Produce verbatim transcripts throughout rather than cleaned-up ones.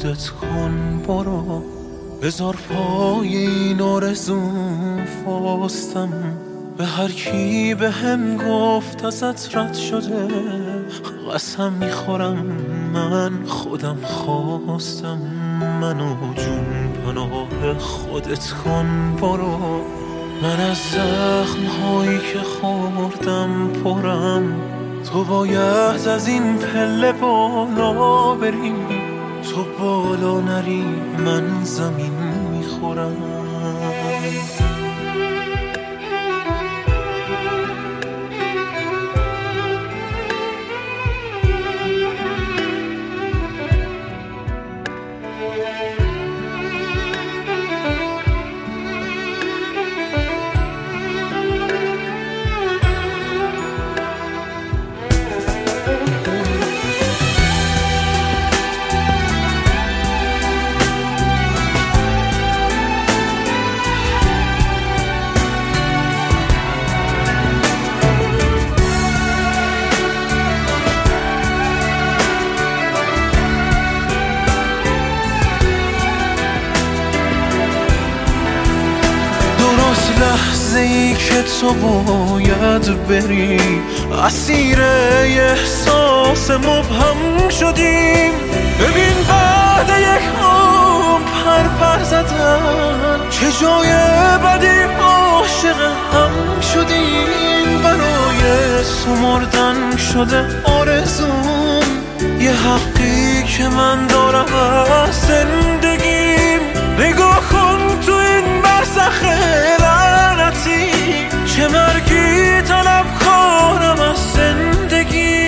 خودت کن برو، بذار پای این آرزوم فاستم. به هر کی به هم گفت ازت رد شده، قسم میخورم من خودم خواستم. منو جون پناه خودت کن برو، من از زخم هایی که خوردم پرم. تو باید از این پله بالا بری، تو بالا نری من زمین میخورم. لحظه ای که تو باید بری، اسیر احساس مبهم شدیم. ببین بعد یک عمر پر پر زدن، چه جای بدی عاشق هم شدیم. برای سمردن شده آرزوم، یه حقی که من دارم از زندگیم. نگاه کن تو این برزخ لعنتی، چه مرگی طلب کارم از زندگی.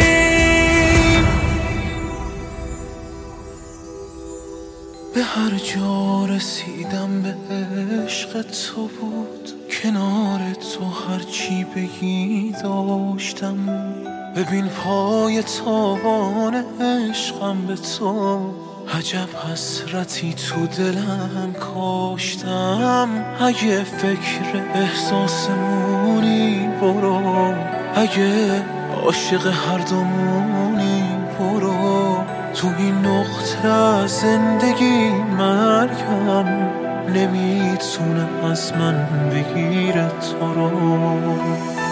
به هر جا رسیدم به عشق تو بود، کنار تو هرچی بگی داشتم. ببین پای تابان عشقم به تو، عجب حسرتی تو دلم کاشتم. اگه فکر احساسمونی برو، اگه عاشق هر دومونی برو. تو این نقطه از زندگی مرگم نمیتونه از من بگیره تو رو.